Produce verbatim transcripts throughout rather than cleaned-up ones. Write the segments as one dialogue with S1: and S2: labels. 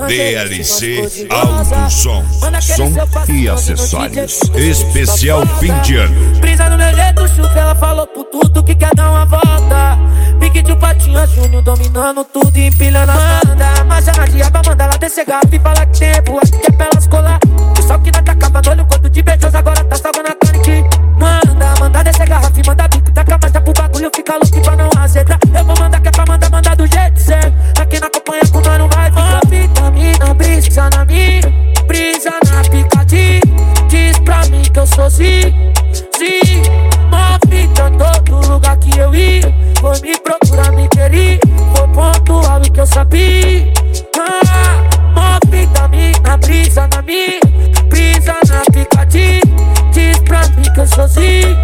S1: D L C Alto Som. Som e acessórios. Especial fim de ano.
S2: Brisa no meu jeito, chuva, ela falou por tudo que quer dar uma volta. Pique de patinha, Júnior dominando tudo e empilhando a banda. Marcha na diaba, manda ela descer garrafa e fala que tempo, acho que é pra elas colar. O sol que não tá acabando, olha o quanto de beijoso, agora tá salvando a carne que manda. Manda descer garrafa e manda bico, taca marcha pro bagulho, fica louco pra não azedar. Eu vou mandar que é pra mandar, mandar do jeito certo. Aqui não acompanha com nós não vai ficar. Vitamina, brisa na minha, brisa na picadinha. Diz pra mim que eu sou zi, zi. Mó fita em todo lugar que eu ir. Foi me procurar, me querer. Foi pontual e que eu sabia. Ah, mó vitamina, brisa na minha, brisa na picadinha. Diz pra mim que eu sou zi.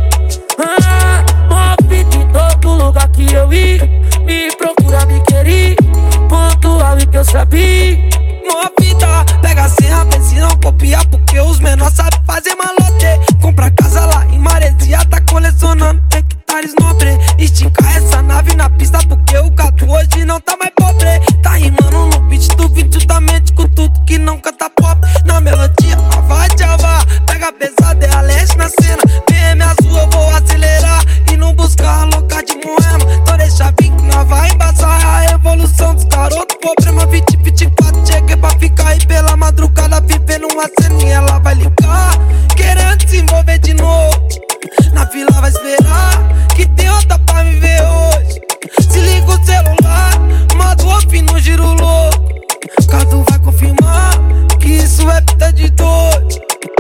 S2: Ah, mó fita em todo lugar que eu ir. Me procurar, me querer. Pontual e que eu sabia.
S3: Mó fita, pega a senha, vê se não copia, porque os menores sabem fazer malote. Compra casa lá em Maresia, tá colecionando hectares nobre. Estica essa nave na pista, porque o gato hoje não tá mais pobre. Tá rimando no beat do vídeo juntamente com tudo que não canta pop. Na melodia, vai Java, pega pesado, é a leste na cena. B M azul, eu vou acelerar e não buscar a louca de Moema. Então deixa vir que nós vai embaçar a evolução dos garotos. Problema vinte, vinte e quatro, cheguei pra ficar e pela madrugada vivendo uma ceninha. Ela vai ligar, querendo se envolver de novo. Na fila vai esperar, que tem outra pra me ver hoje. Se liga o celular, modo off no giro louco. Cadu vai confirmar que isso é fita de dois.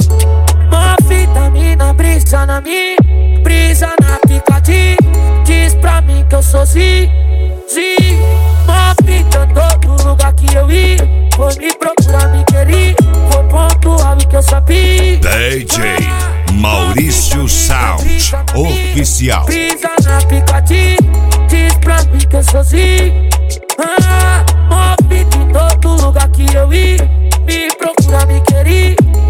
S2: Mó vitamina, brisa na minha, brisa na picadinha. Diz pra mim que eu sou zi, zi. Mó fita em todo lugar que eu ir. Foi me procurar, me querer. Foi pontual e que eu sabia.
S1: D J Maurício Sound Oficial.
S2: Brisa na picadinha, diz pra mim que eu sou zi. Ah, mó fita em todo lugar que eu ir. Me procurar, me querer.